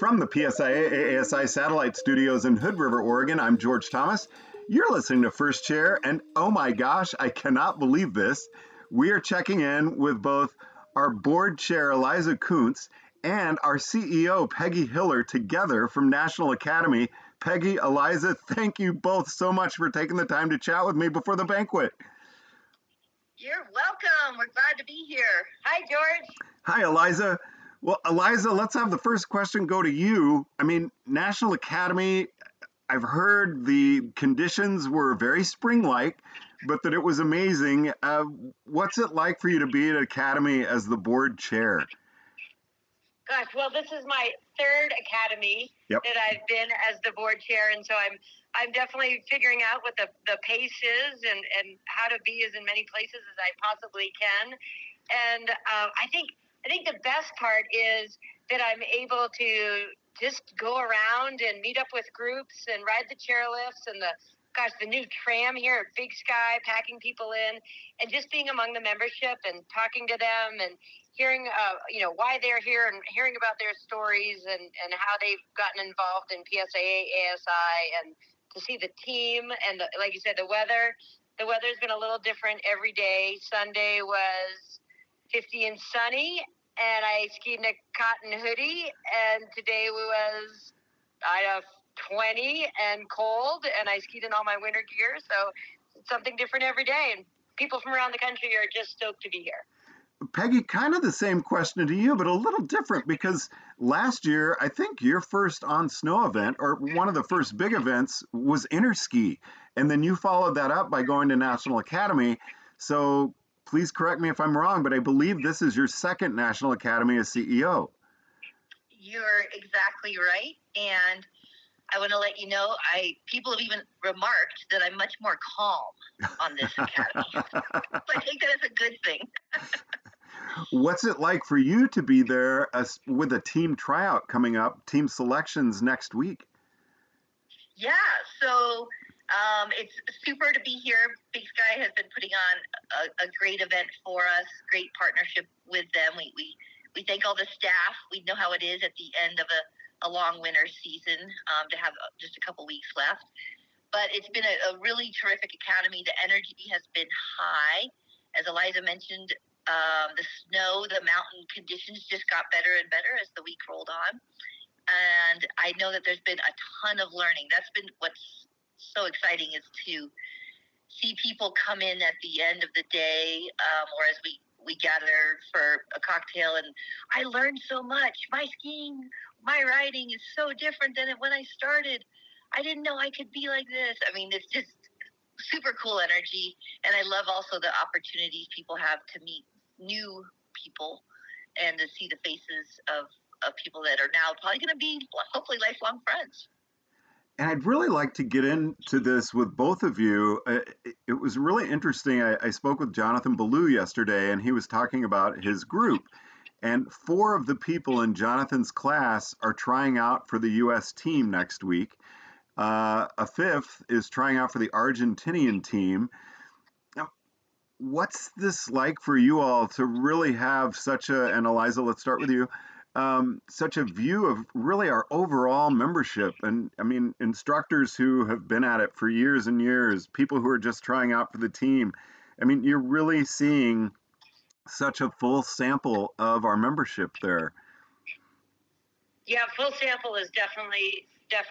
From the PSIA ASI Satellite Studios in Hood River, Oregon, I'm George Thomas. You're listening to First Chair, and oh my gosh, I cannot believe this. We are checking in with both our board chair, Eliza Kuntz, and our CEO, Peggy Hiller, together from National Academy. Peggy, Eliza, thank you both so much for taking the time to chat with me before the banquet. You're welcome. We're glad to be here. Hi, George. Hi, Eliza. Well, Eliza, let's have the first question go to you. I mean, National Academy, I've heard the conditions were very spring-like, but that it was amazing. What's it like for you to be at Academy as the board chair? Gosh, well, this is my third Academy that I've been as the board chair, and so I'm definitely figuring out what the pace is and how to be as in many places as I possibly can. And I think the best part is that I'm able to just go around and meet up with groups and ride the chairlifts and the new tram here at Big Sky, packing people in, and just being among the membership and talking to them and hearing, why they're here and hearing about their stories and how they've gotten involved in PSIA, ASI, and to see the team and like you said, the weather. The weather's been a little different every day. Sunday was 50 and sunny, and I skied in a cotton hoodie, and today was 20 and cold, and I skied in all my winter gear, so it's something different every day, and people from around the country are just stoked to be here. Peggy, kind of the same question to you, but a little different because last year, I think your first on snow event or one of the first big events was Interski. And then you followed that up by going to National Academy. So please correct me if I'm wrong, but I believe this is your second National Academy as CEO. You're exactly right. And I want to let you know, people have even remarked that I'm much more calm on this academy. So I think that is a good thing. What's it like for you to be there with a team tryout coming up, team selections next week? Yeah, so it's super to be here. Big Sky has been putting on a great event for us, great partnership with them. We thank all the staff. We know how it is at the end of a long winter season to have just a couple weeks left. But it's been a really terrific academy. The energy has been high. As Eliza mentioned, the snow, the mountain conditions just got better and better as the week rolled on. And I know that there's been a ton of learning. That's been what's so exciting, is to see people come in at the end of the day or as we gather for a cocktail, and I learned so much. My skiing, my riding is so different than when I started. I didn't know I could be like this. I mean, it's just super cool energy, and I love also the opportunities people have to meet new people and to see the faces of people that are now probably going to be hopefully lifelong friends. And I'd really like to get into this with both of you. It was really interesting. I spoke with Jonathan Ballou yesterday, and he was talking about his group. And 4 of the people in Jonathan's class are trying out for the U.S. team next week. A 5th is trying out for the Argentinian team. Now, what's this like for you all to really have such and Eliza, let's start with you, such a view of really our overall membership? And I mean, instructors who have been at it for years and years, people who are just trying out for the team. I mean, you're really seeing such a full sample of our membership there. Yeah, full sample is definitely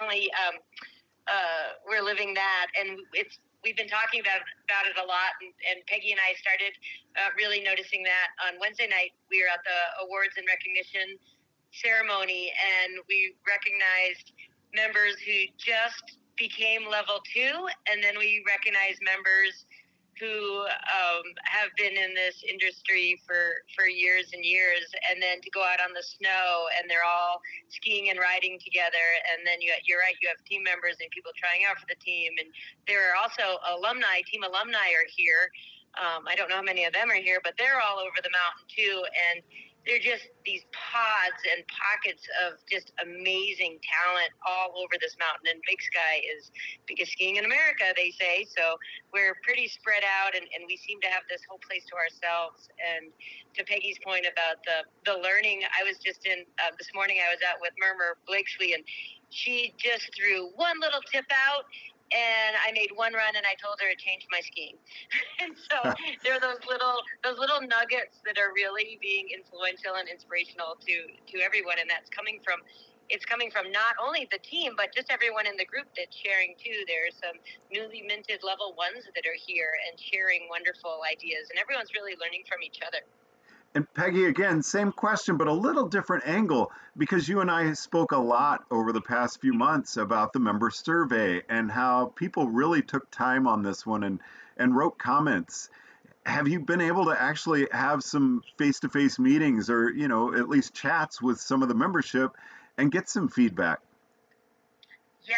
we're living that, and we've been talking about it a lot, and Peggy and I started really noticing that on Wednesday night. We were at the awards and recognition ceremony, and we recognized members who just became level 2, and then we recognized members who have been in this industry for years and years, and then to go out on the snow and they're all skiing and riding together, and then you're right, you have team members and people trying out for the team, and there are also team alumni are here. I don't know how many of them are here, but they're all over the mountain too, and they're just these pods and pockets of just amazing talent all over this mountain. And Big Sky is biggest skiing in America, they say. So we're pretty spread out, and we seem to have this whole place to ourselves. And to Peggy's point about the learning, I was just in this morning. I was out with Murmur Blakesley, and she just threw one little tip out. And I made one run, and I told her it changed my skiing. And so there are those little nuggets that are really being influential and inspirational to everyone, and that's coming from not only the team but just everyone in the group that's sharing too. There's some newly minted level ones that are here and sharing wonderful ideas, and everyone's really learning from each other. And Peggy, again, same question, but a little different angle, because you and I spoke a lot over the past few months about the member survey and how people really took time on this one and wrote comments. Have you been able to actually have some face-to-face meetings or, at least chats with some of the membership and get some feedback? Yes.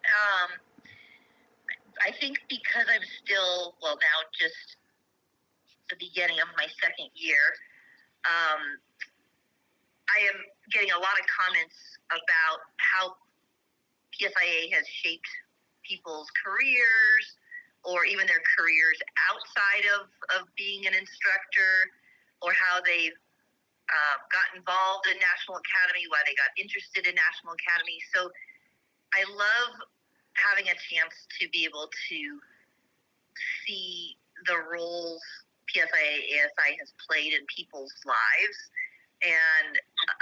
I think because I'm still, well, now just the beginning of my second year, I am getting a lot of comments about how PSIA has shaped people's careers or even their careers outside of being an instructor, or how they've got involved in National Academy, why they got interested in National Academy. So I love having a chance to be able to see the roles PSIA ASI has played in people's lives. And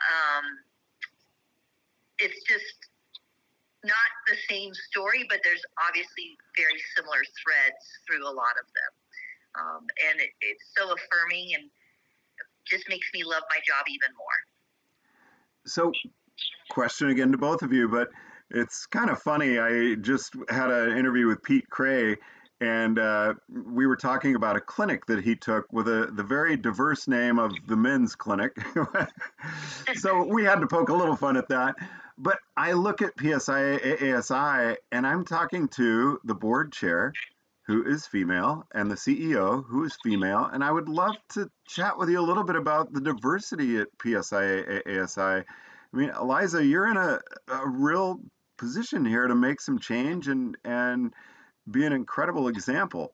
it's just not the same story, but there's obviously very similar threads through a lot of them. And it's so affirming and just makes me love my job even more. So, question again to both of you, but it's kind of funny. I just had an interview with Pete Cray, and we were talking about a clinic that he took with the very diverse name of the men's clinic. So we had to poke a little fun at that. But I look at PSIA ASI, and I'm talking to the board chair, who is female, and the CEO, who is female. And I would love to chat with you a little bit about the diversity at PSIA ASI. I mean, Eliza, you're in a real position here to make some change and be an incredible example.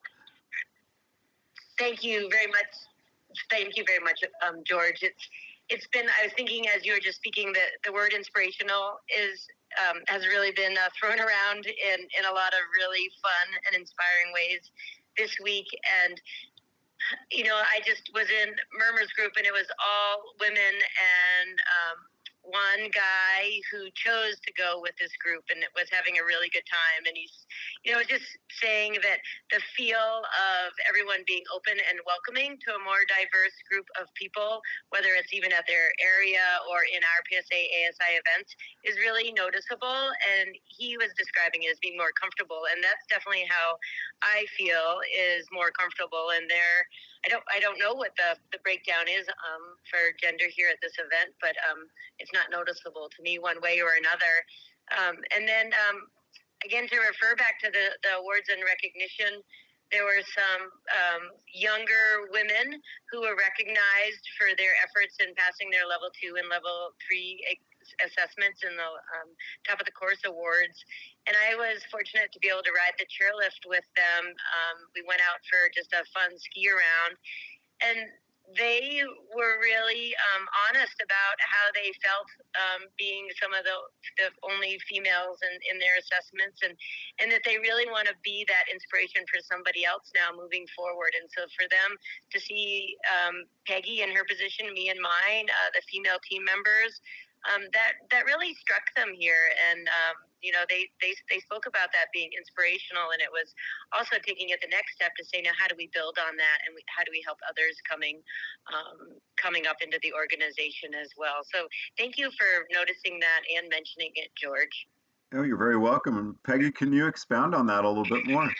Thank you very much. Thank you very much, George. It's been, I was thinking as you were just speaking that the word inspirational has really been thrown around in a lot of really fun and inspiring ways this week. And I just was in Murmur's group, and it was all women, and one guy who chose to go with this group and was having a really good time. And he's, just saying that the feel of everyone being open and welcoming to a more diverse group of people, whether it's even at their area or in our PSA ASI events, is really noticeable. And he was describing it as being more comfortable. And that's definitely how I feel, is more comfortable. And I don't know what the breakdown is for gender here at this event, but it's not noticeable to me one way or another. And then again, to refer back to the awards and recognition, there were some younger women who were recognized for their efforts in passing their level 2 and level 3 assessments in the top of the course awards. And I was fortunate to be able to ride the chairlift with them. We went out for just a fun ski around, and they were really honest about how they felt being some of the only females in their assessments, and that they really want to be that inspiration for somebody else now moving forward. And so for them to see Peggy in her position, me in mine, the female team members, that really struck them here. And they spoke about that being inspirational, and it was also taking it the next step to say, now how do we build on that, and how do we help others coming up into the organization as well. So thank you for noticing that and mentioning it, George. Oh, you're very welcome. And Peggy, can you expound on that a little bit more?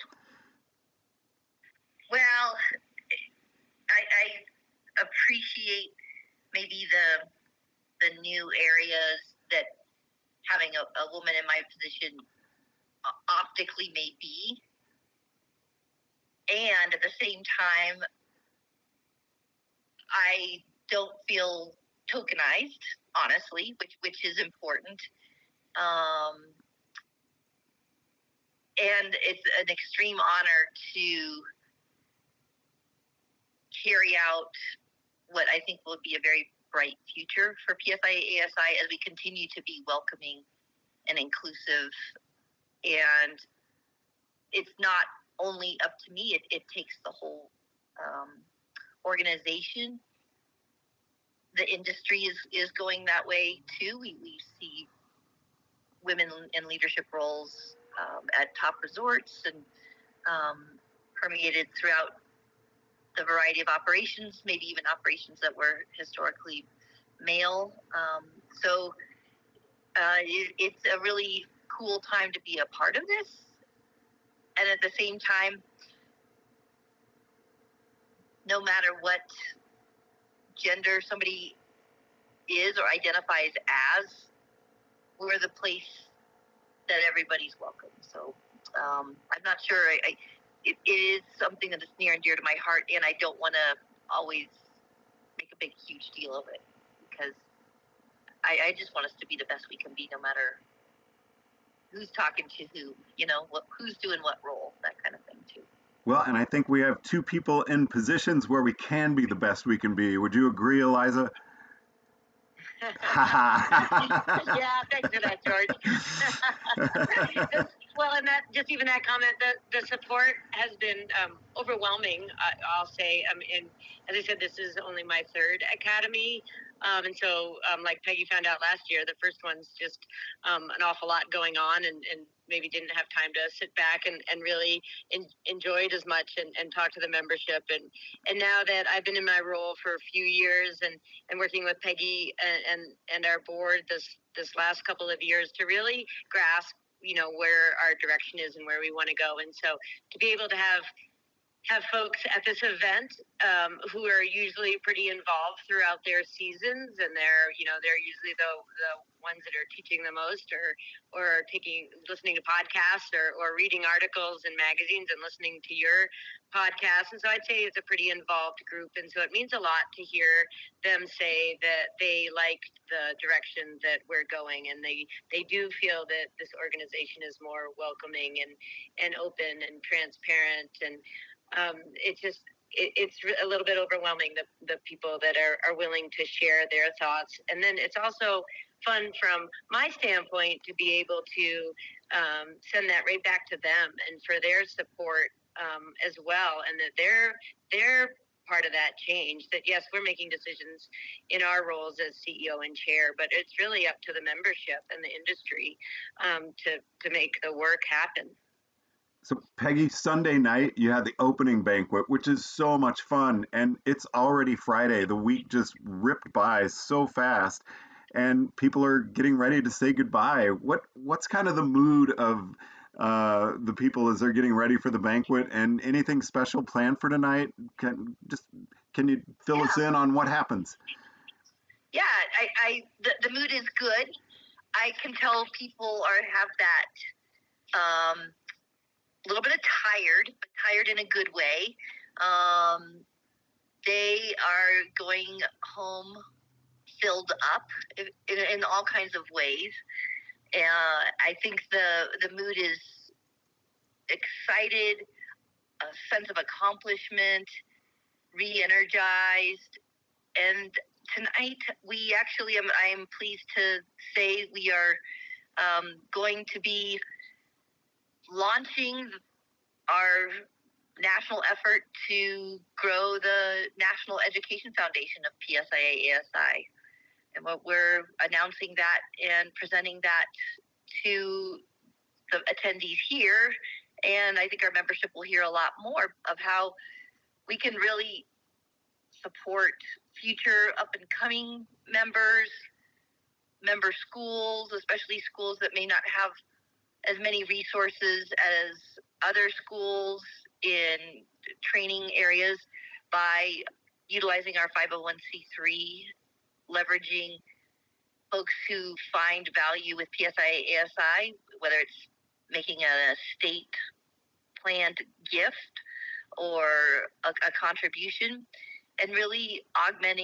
Well, I appreciate maybe the new areas that having a woman in my position optically may be. And at the same time, I don't feel tokenized, honestly, which is important. And it's an extreme honor to carry out what I think will be a very bright future for PSIA ASI as we continue to be welcoming and inclusive. And it's not only up to me, it takes the whole organization. The industry is going that way too. We see women in leadership roles at top resorts and permeated throughout the variety of operations, maybe even operations that were historically male. So it's a really cool time to be a part of this. And at the same time, no matter what gender somebody is or identifies as, we're the place that everybody's welcome. So I'm not sure. It is something that is near and dear to my heart, and I don't want to always make a big, huge deal of it, because I just want us to be the best we can be, no matter who's talking to who, who's doing what role, that kind of thing too. Well, and I think we have two people in positions where we can be the best we can be. Would you agree, Eliza? Yeah, thanks for that, George. Well, and that just even that comment, the support has been overwhelming. I'll say, and as I said, this is only my third academy. And so, like Peggy found out last year, the first one's just an awful lot going on, and maybe didn't have time to sit back and really enjoy it as much and talk to the membership. And now that I've been in my role for a few years and working with Peggy and our board this last couple of years to really grasp, where our direction is and where we want to go. And so to be able to have folks at this event who are usually pretty involved throughout their seasons, and they're usually the ones that are teaching the most, or listening to podcasts, or reading articles in magazines and listening to your podcast. And so I'd say it's a pretty involved group, and so it means a lot to hear them say that they like the direction that we're going, and they do feel that this organization is more welcoming and open and transparent. And it's a little bit overwhelming, the people that are willing to share their thoughts. And then it's also fun from my standpoint to be able to send that right back to them, and for their support as well, and that they're part of that change. That yes, we're making decisions in our roles as CEO and chair, but it's really up to the membership and the industry to make the work happen. So, Peggy, Sunday night, you had the opening banquet, which is so much fun, and it's already Friday. The week just ripped by so fast, and people are getting ready to say goodbye. What's kind of the mood of the people as they're getting ready for the banquet, and anything special planned for tonight? Can you fill us in on what happens? Yeah, the mood is good. I can tell people have that a little bit of tired, but tired in a good way. They are going home filled up in all kinds of ways. I think the mood is excited, a sense of accomplishment, re-energized. And tonight, I am pleased to say we are going to be launching our national effort to grow the National Education Foundation of PSIA ASI. And we're announcing that and presenting that to the attendees here. And I think our membership will hear a lot more of how we can really support future up and coming members, member schools, especially schools that may not have as many resources as other schools in training areas, by utilizing our 501c3, leveraging folks who find value with PSIA ASI, whether it's making a state planned gift or a contribution, and really augmenting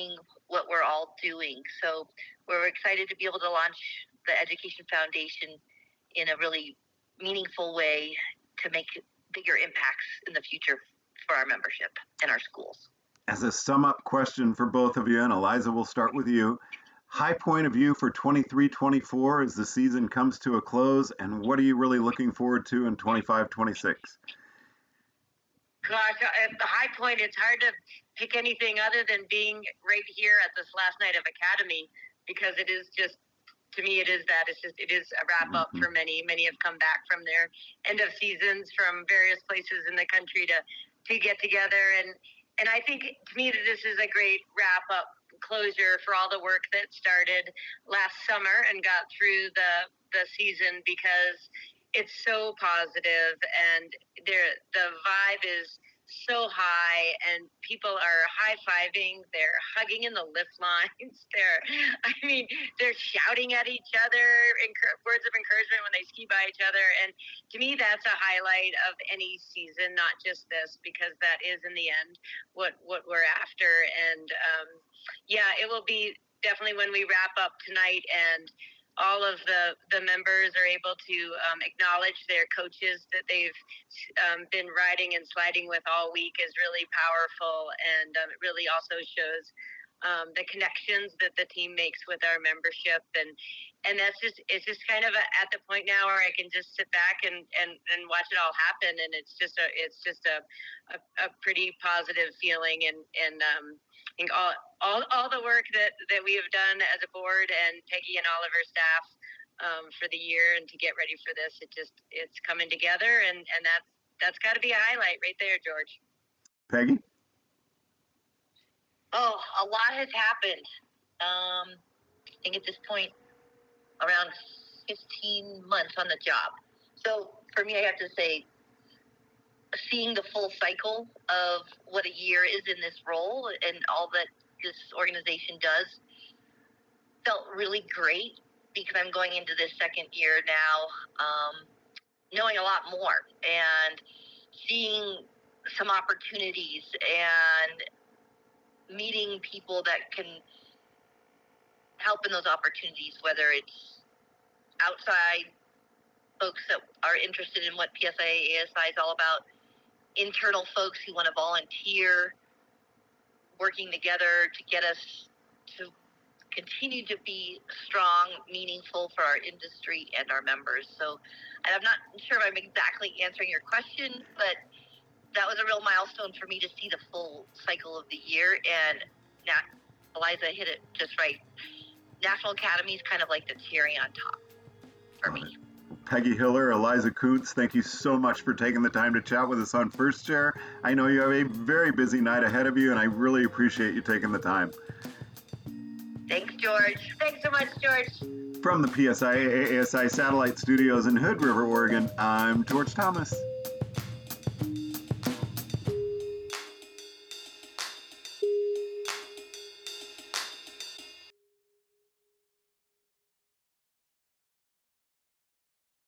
what we're all doing. So we're excited to be able to launch the Education Foundation in a really meaningful way to make bigger impacts in the future for our membership and our schools. As a sum up question for both of you, and Eliza, we'll start with you. High point of view for 23-24 as the season comes to a close, and what are you really looking forward to in 25-26? Gosh, at the high point, it's hard to pick anything other than being right here at this last night of Academy, because it is just, to me, it is a wrap up for many. Many have come back from their end of seasons from various places in the country to get together. And I think, to me, that this is a great wrap up closure for all the work that started last summer and got through the season, because it's so positive and the vibe is so high, and people are high-fiving, they're hugging in the lift lines, they're shouting at each other words of encouragement when they ski by each other. And to me, that's a highlight of any season, not just this, because that is in the end what we're after. And it will be definitely when we wrap up tonight and all of the members are able to acknowledge their coaches that they've been riding and sliding with all week is really powerful. And it really also shows the connections that the team makes with our membership. And it's just kind of at the point now where I can just sit back and watch it all happen. And it's just a pretty positive feeling. And I think all the work that we have done as a board, and Peggy and all of her staff for the year and to get ready for this, it's coming together, and that's got to be a highlight right there, George. Peggy? Oh, a lot has happened. I think at this point, around 15 months on the job. So for me, I have to say, seeing the full cycle of what a year is in this role and all that this organization does felt really great, because I'm going into this second year now, knowing a lot more and seeing some opportunities and meeting people that can help in those opportunities, whether it's outside folks that are interested in what PSIA ASI is all about, internal folks who want to volunteer, working together to get us to continue to be strong, meaningful for our industry and our members. So I'm not sure if I'm exactly answering your question, but that was a real milestone for me to see the full cycle of the year. And now Eliza hit it just right. National Academy is kind of like the cherry on top for me. Peggy Hiller, Eliza Kuntz, thank you so much for taking the time to chat with us on First Chair. I know you have a very busy night ahead of you, and I really appreciate you taking the time. Thanks, George. Thanks so much, George. From the PSIA ASI Satellite Studios in Hood River, Oregon, I'm George Thomas.